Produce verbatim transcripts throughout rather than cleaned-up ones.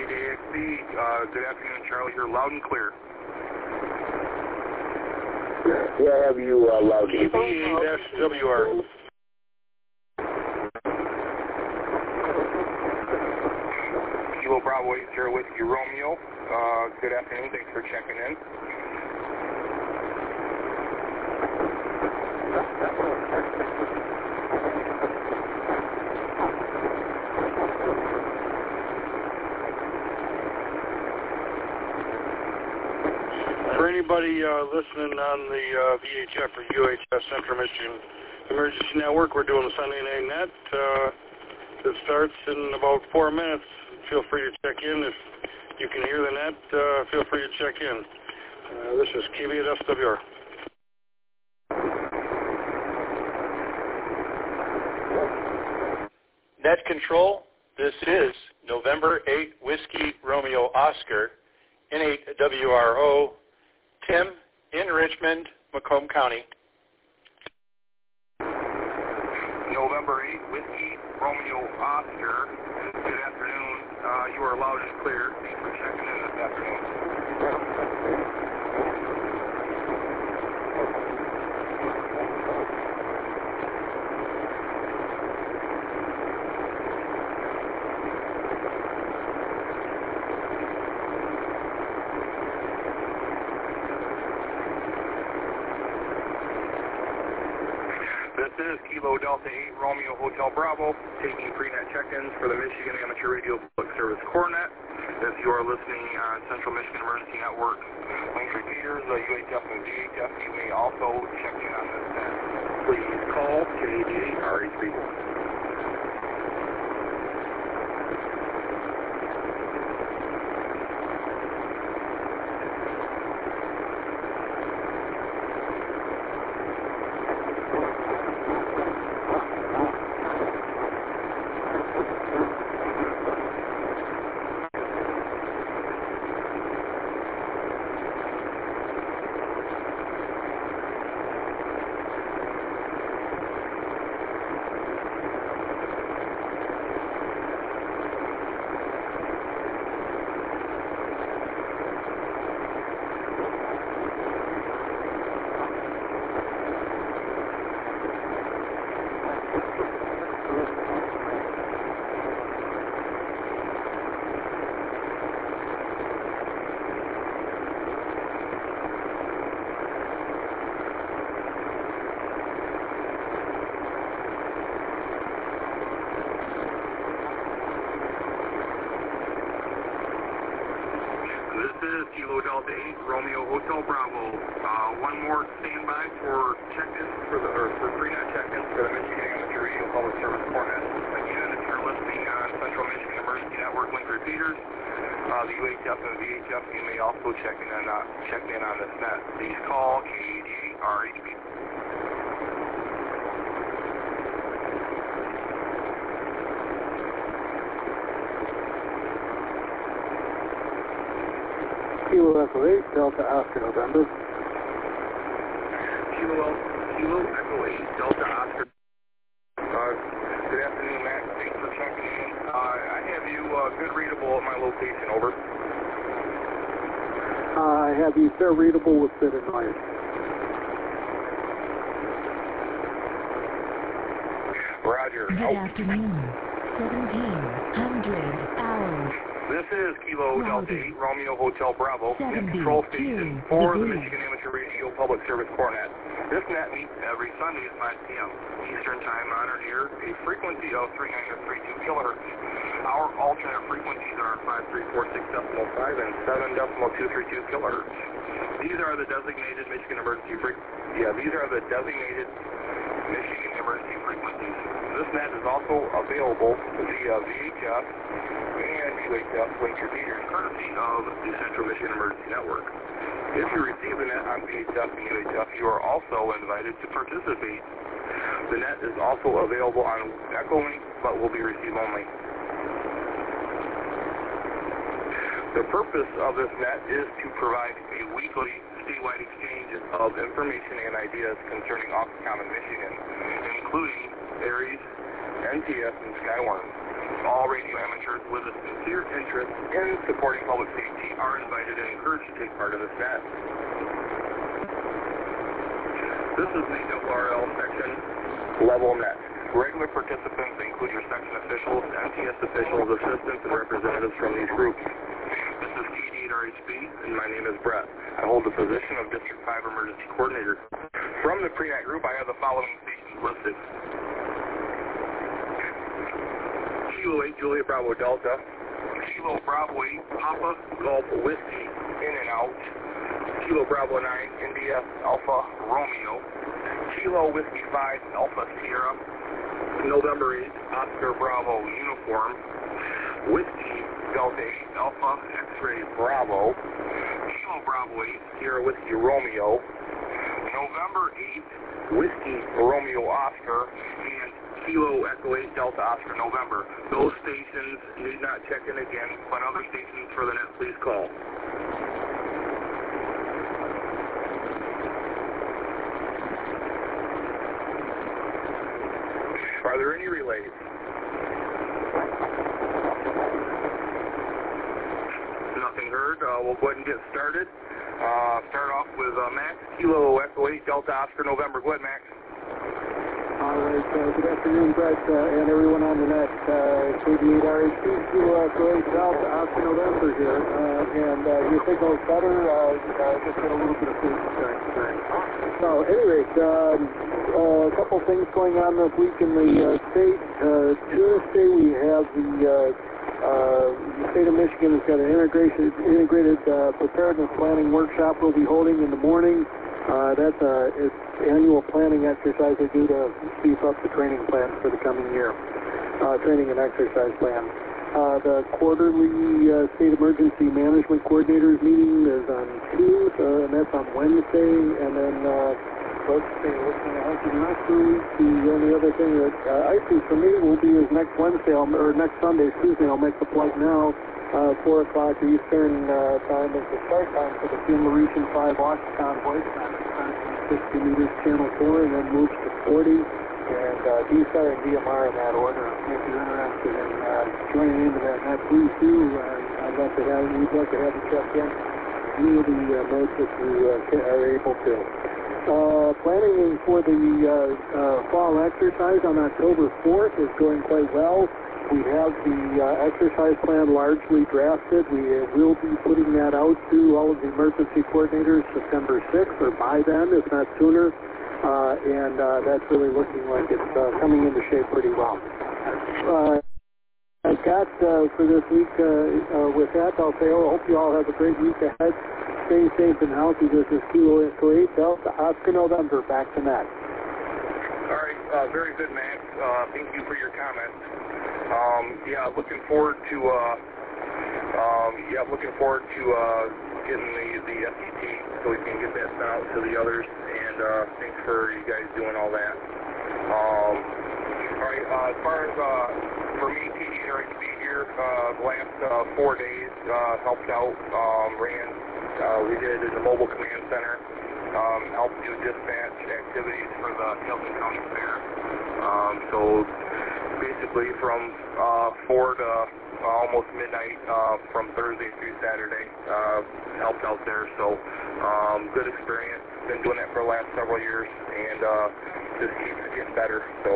eight A X B. Uh, good afternoon, Charlie. You're loud and clear. Yeah, I have you uh, loud and K B eight S W R. Kilo Bravo eight zero Whiskey Romeo. Uh, good afternoon. Thanks for checking in. For anybody uh, listening on the uh, V H F or U H F Central Michigan Emergency Network, we're doing the Sunday Night Net. Uh, it starts in about four minutes. Feel free to check in. If you can hear the net, uh, feel free to check in. Uh, this is K B at S W R. Net Control, this is November eighth Whiskey Romeo Oscar, N eight W R O, Tim in Richmond, Macomb County. November eighth Whiskey Romeo Oscar. Good afternoon. Uh, you are loud and clear. Thanks for checking in this afternoon. This is Kilo Delta eight Romeo Hotel Bravo, taking pre-net check-ins for the Michigan Amateur Radio Public Service CoreNet. If you are listening on Central Michigan Emergency Network, link repeaters, uh, U H F and V H F, you may also check in on this net. Please call K D R H B. Kilo Delta eight Romeo Hotel Bravo. Uh, one more standby for check-ins for the or for pre-net check-ins for the Michigan Amateur Radio Public Service CoreNet. Again, if you're listening on Central Michigan Emergency Network link repeaters, uh, the U H F and V H F, you may also check in on uh, check in on this net. Please call K D R H B. Kilo Echo eight, Delta Oscar November. Kilo, Kilo Echo eight, Delta Oscar. Uh, good afternoon, Matt. Thanks for checking in. Uh, I have you uh, good readable at my location, over. Uh, I have you fair readable with bit and light. Roger. Good Out. afternoon. seventeen hundred hours. This is Kilo Delta eight Romeo Hotel Bravo, net control station for the Michigan Amateur Radio Public Service CoreNet. This net meets every Sunday at five P M Eastern Time on or near a frequency of three nine three two kilohertz. Our alternate frequencies are five three four six point five and seven point two three two kilohertz. These are the designated Michigan emergency frequencies. Yeah, these are the designated Michigan emergency frequencies. This net is also available via V H F and U H F link repeaters, courtesy of the Central Michigan Emergency Network. If you receive the net on V H F and U H F, you are also invited to participate. The net is also available on Echolink, but will be receive only. The purpose of this net is to provide a weekly statewide exchange of information and ideas concerning Oxcommon, Michigan, including Aries, N T S, and Skywarn. All radio amateurs with a sincere interest in supporting public safety are invited and encouraged to take part in this net. This is the W R L section level net. Regular participants include your section officials, M T S officials, assistants, and representatives from these groups. This is K D eight R H B, and my name is Brett. I hold the position of District five Emergency Coordinator. From the pre-net group, I have the following stations listed. Kilo eight Juliet Bravo Delta, Kilo Bravo eight Papa Golf Whiskey in and out, Kilo Bravo nine India Alpha Romeo, Kilo Whiskey five Alpha Sierra, November eighth Oscar Bravo Uniform, Whiskey Delta eight Alpha X-Ray Bravo, Kilo Bravo eight Sierra Whiskey Romeo, November eighth Whiskey Romeo Oscar, and Kilo Echo eight Delta Oscar November. Those stations need not check in again, but other stations for the net, please call. Are there any relays? Nothing heard. Uh, we'll go ahead and get started. Uh, start off with uh, Max, Kilo Echo eight Delta Oscar November. Go ahead, Max. All right, uh, good afternoon, Brett, uh, and everyone on the net. Uh, K D eight R H B, Kilo Echo eight Delta Oscar November here, uh, and uh, your signal's better. Uh, uh, just got a little bit of food tonight. So, anyway, um, uh, a couple things going on this week in the uh, state. Uh, Tuesday, we have the uh, uh, the state of Michigan has got an integration, integrated uh, preparedness planning workshop we'll be holding in the morning. Uh, that's a it's annual planning exercise they do to beef up the training plan for the coming year, uh, training and exercise plan. Uh, the quarterly uh, state emergency management coordinators meeting is on Teams, uh, and that's on Wednesday. And then uh, let's see, looking at the next week, the only other thing that uh, I see for me will be is next Wednesday, I'll, or next Sunday, excuse me, I'll make the plug now. Uh, four o'clock Eastern uh, time is the start time for the Team Mauritian five launch convoy. sixty meters channel four and then moves to forty. And uh, D SAR and D M R in that order. If you're interested in uh, joining into that net, please do. Uh, I'd like to have, we'd like to have you check in any of the uh, modes that you uh, are able to. Uh, planning for the uh, uh, fall exercise on October fourth is going quite well. We have the uh, exercise plan largely drafted. We uh, will be putting that out to all of the emergency coordinators September sixth or by then, if not sooner. Uh, and uh, that's really looking like it's uh, coming into shape pretty well. Uh, I've got uh, for this week, uh, uh, with that, I'll say, oh, I hope you all have a great week ahead. Stay safe and healthy. This is Kilo Echo eight Delta Oscar November. Back to Matt. All right, uh, very good, Max. Uh, thank you for your comments. Um, yeah, looking forward to, uh, um, yeah, looking forward to uh, getting the, the S E T so we can get that sent out to the others, and uh, thanks for you guys doing all that. Um, all right, uh, as far as uh, for me, K D eight R H B here, uh, the last uh, four days uh, helped out, um, ran, uh, we did it in the mobile command center, um, helped do dispatch activities for the Hilton County Fair. Um, so basically from uh, four to uh, almost midnight uh, from Thursday through Saturday, uh, helped out there. So um, good experience. Been doing that for the last several years, and uh, just keeps getting better. So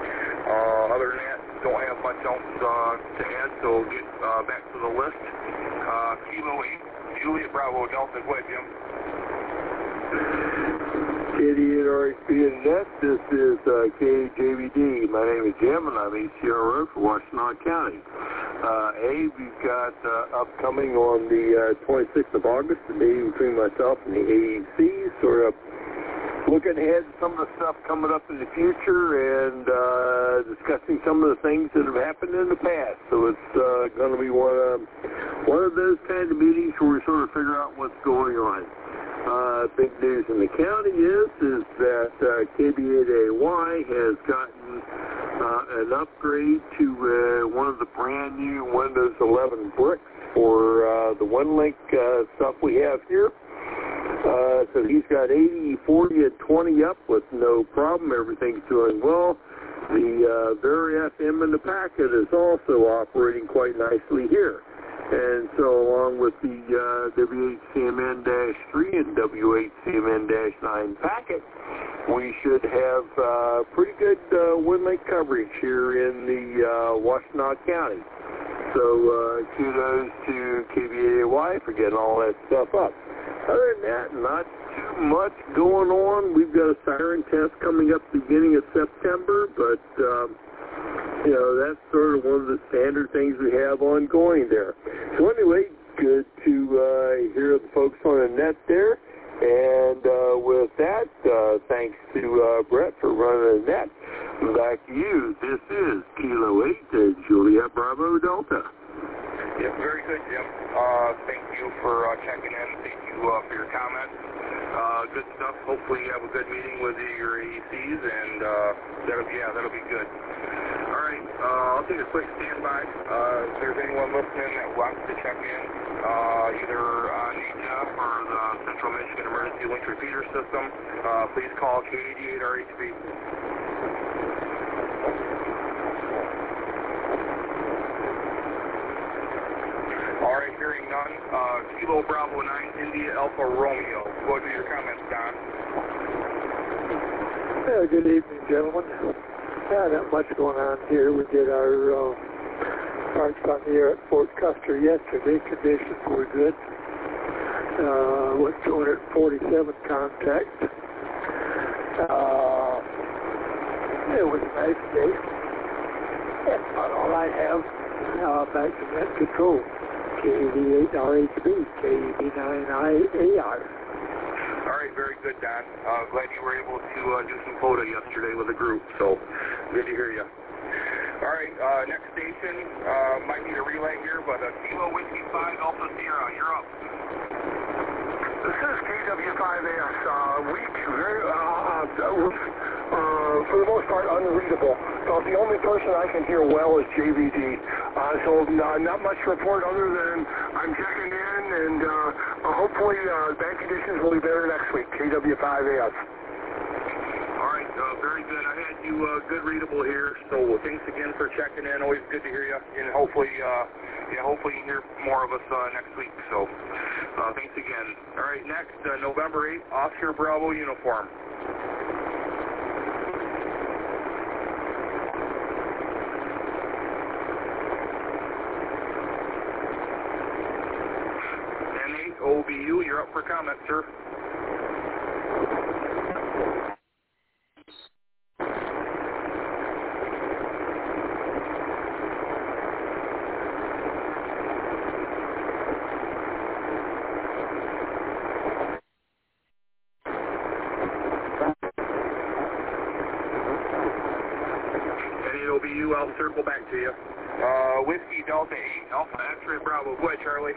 uh, other than that, don't have much else uh, to add. So get uh, back to the list. Uh, Kilo eight Juliet Bravo Delta. Go ahead, Jim. K D eight R H B and net, this is uh, K J V D. My name is Jim, and I'm A C R O for Washtenaw County. Uh, A, we've got uh, upcoming on the uh, twenty-sixth of August, the meeting between myself and the A E C, sort of looking ahead at some of the stuff coming up in the future and uh, discussing some of the things that have happened in the past. So it's uh, going to be one of, one of those kind of meetings where we sort of figure out what's going on. Uh, big news in the county is is that uh, K B eight A Y has gotten uh, an upgrade to uh, one of the brand new Windows eleven bricks for uh, the OneLink uh, stuff we have here. Uh, so he's got eighty, forty, and twenty up with no problem. Everything's doing well. The uh, Very F M in the packet is also operating quite nicely here. And so along with the uh, W H C M N three and W H C M N nine packet, we should have uh, pretty good uh, wind lake coverage here in the uh, Washtenaw County. So uh, kudos to K B A Y for getting all that stuff up. Other than that, not too much going on. We've got a siren test coming up beginning of September, but um, you know, that's sort of one of the standard things we have ongoing there. So anyway, good to uh, hear the folks on the net there. And uh, with that, uh, thanks to uh, Brett for running the net. Back to you. This is Kilo eight to Juliet Bravo Delta. Yep, very good, Jim. Uh, thank you for uh, checking in. Thank you uh, for your comments. Uh, good stuff. Hopefully you have a good meeting with your A E Cs, and uh, that'll be, yeah, that'll be good. All right, uh, I'll take a quick standby. Uh, if there's anyone listening that wants to check in, uh, either on N E J A or the Central Michigan Emergency Link Repeater System, uh, please call K eighty-eight R H B. All right, hearing none. Uh, Kilo Bravo nine, India Alpha Romeo. What are your comments, Don? Yeah, good evening, gentlemen. Yeah, not much going on here. We did our uh, march on the air at Fort Custer yesterday. Conditions were good. Uh, with two hundred forty-seven contacts. Uh, it was a nice day. That's about all I have. Uh, back to net control. K eighty-eight R H B, K eighty-nine I A R. All right, very good, Don. Uh, glad you were able to uh, do some photo yesterday with the group, so good to hear you. All right, uh, next station, uh, might need a relay here, but uh, Kilo Whiskey five Alpha Sierra, you're up. This is K W five S, uh, weak, very, uh, uh, for the most part, unreadable. So the only person I can hear well is J V D. Uh, so uh, not much to report other than I'm checking in, and uh, uh, hopefully uh, bad conditions will be better next week. K W five S. All right, uh, very good. I had you uh, good readable here, so thanks again for checking in. Always good to hear you, and hopefully, uh, yeah, hopefully you hear more of us uh, next week. So uh, thanks again. All right, next, uh, November eighth, Oscar Bravo uniform. O B U, you're up for comment, sir. N eight O B U, I'll circle back to you. Uh, Whiskey Delta eight, Alpha X-Ray Bravo. Go ahead, Charlie.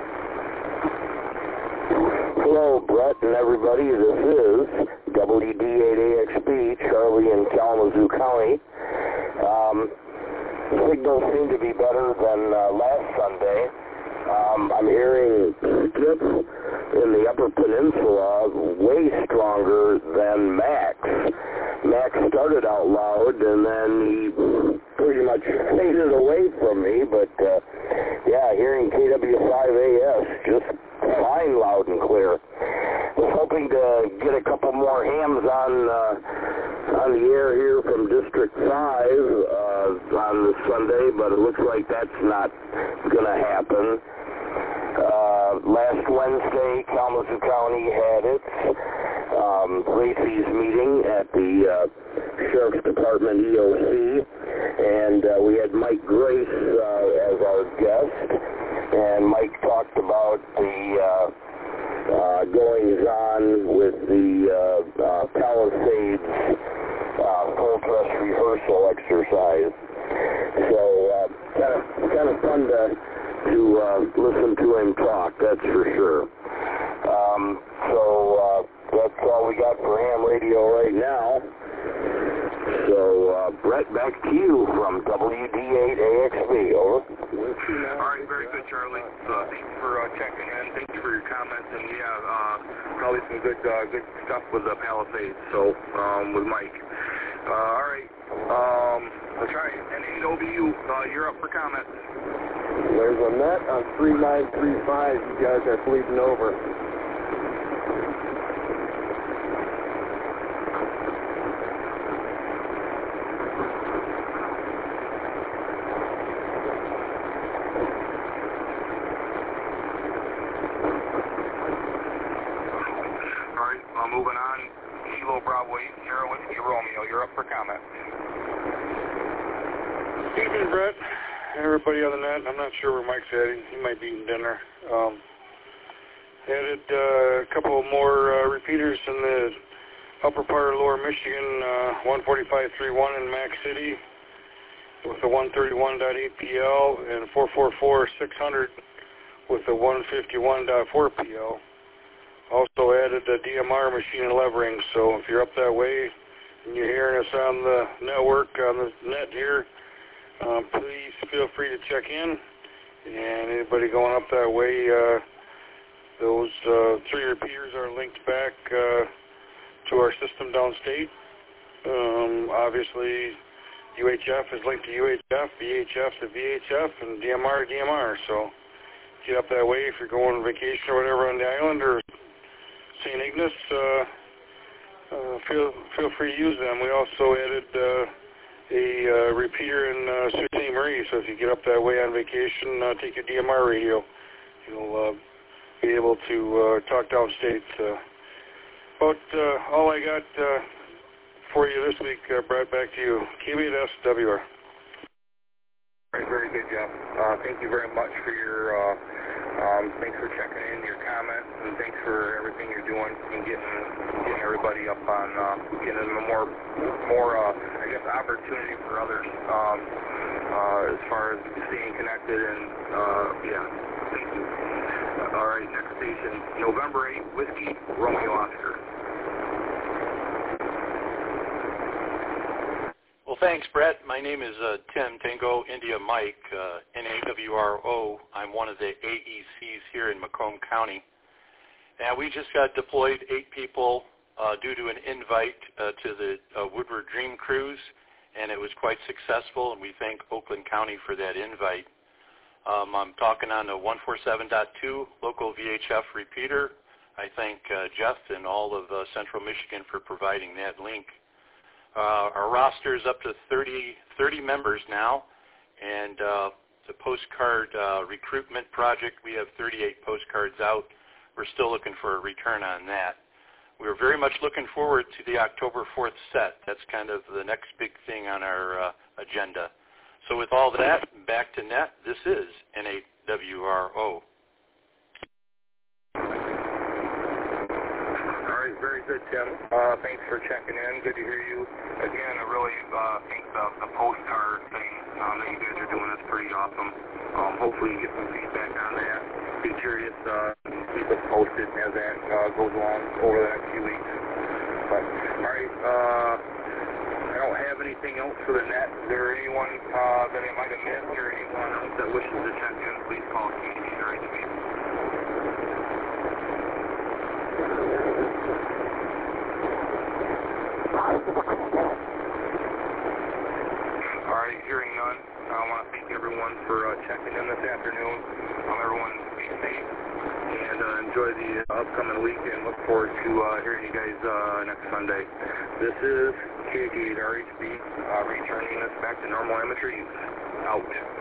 Hello, Brett and everybody. This is W D eight A X B, Charlie in Kalamazoo County. Um, signals seem to be better than uh, last Sunday. Um, I'm hearing skips in the Upper Peninsula way stronger than Max. Max started out loud, and then he pretty much faded away from me, but uh, yeah, hearing K W five A S just fine, loud and clear. Was hoping to get a couple more hams on uh, on the air here from District five uh, on this Sunday, but it looks like that's not going to happen. Uh, last Wednesday, Kalamazoo County had its um, Lacey's meeting at the uh, Sheriff's Department E O C, and uh, we had Mike Grace uh, as our guest, and Mike talked about the uh, uh, goings-on with the uh, uh, Palisades uh, full dress rehearsal exercise. So uh, kind of kind of fun to to uh, listen to him talk, that's for sure. Um, so uh, that's all we got for ham radio right now. So uh, Brett, back to you from W D eight A X B. Over. All right, very good, Charlie. Uh, thanks for uh, checking in. Thanks for your comments, and yeah, uh, probably some good uh, good stuff with the Palisades. So um, with Mike. Uh, all right. Um, that's right. And A W, uh, you're up for comment. There's a net on three nine three five. You guys are bleeding over. All right, uh, moving on. Kilo Bravo eight, Sierra Whiskey Romeo, you're up for comment. Evening, Brett. Everybody on the net. I'm not sure where Mike's at. He might be eating dinner. Um, added uh, a couple more uh, repeaters in the upper part of Lower Michigan, uh, one forty-five point three one in Mac City with a one thirty-one point eight P L and four forty-four six hundred with a one fifty-one point four P L. Also added a D M R machine in Levering, so if you're up that way and you're hearing us on the network, on the net here, Um, please feel free to check in, and anybody going up that way, uh, those uh, three repeaters are linked back uh, to our system downstate. Um, obviously, U H F is linked to U H F, V H F to V H F, and D M R to D M R. So get up that way if you're going on vacation or whatever on the island or Saint Ignace. Uh, uh, feel feel free to use them. We also added Uh, a uh, repeater in uh, Sault Ste. Marie, so if you get up that way on vacation, uh, take your D M R radio. You'll uh, be able to uh, talk downstate. Uh, but uh, all I got uh, for you this week, uh, Brad, back to you. K B eight S W R. All right, very good, Jeff. Uh, thank you very much for your, uh, um, thanks for checking in, your comments, and thanks for everything you're doing and getting getting everybody up on, uh, getting them more, more, uh, I guess, opportunity for others, um, uh, as far as staying connected and, uh, yeah, thank you. Uh, all right, next station, November eighth, Whiskey Romeo Oscar. Well, thanks, Brett. My name is uh, Tim Tango India Mike, uh, N A W R O. I'm one of the A E Cs here in Macomb County. And we just got deployed, eight people, uh, due to an invite uh, to the uh, Woodward Dream Cruise, and it was quite successful, and we thank Oakland County for that invite. Um, I'm talking on the one forty-seven point two local V H F repeater. I thank uh, Jeff and all of uh, Central Michigan for providing that link. Uh, our roster is up to thirty, thirty members now, and uh, the postcard uh, recruitment project, we have thirty-eight postcards out. We're still looking for a return on that. We're very much looking forward to the October fourth set. That's kind of the next big thing on our uh, agenda. So with all that, back to net, this is N A W R O. Very good, Tim. Uh, thanks for checking in. Good to hear you. Again, I really uh, think the, the postcard thing um, that you guys are doing is pretty awesome. Um, hopefully you get some feedback on that. Be curious uh, keep us posted as that uh, goes along over the next few weeks. But, all right, uh, I don't have anything else for the net. Is there anyone uh, that I might have missed or anyone else that wishes to check in? Please call K G or H B. All right, hearing none, I want to thank everyone for uh, checking in this afternoon. Um, everyone be safe and uh, enjoy the uh, upcoming week, and look forward to uh, hearing you guys uh, next Sunday. This is K G eight R H B, uh, returning us back to normal amateur use. Out.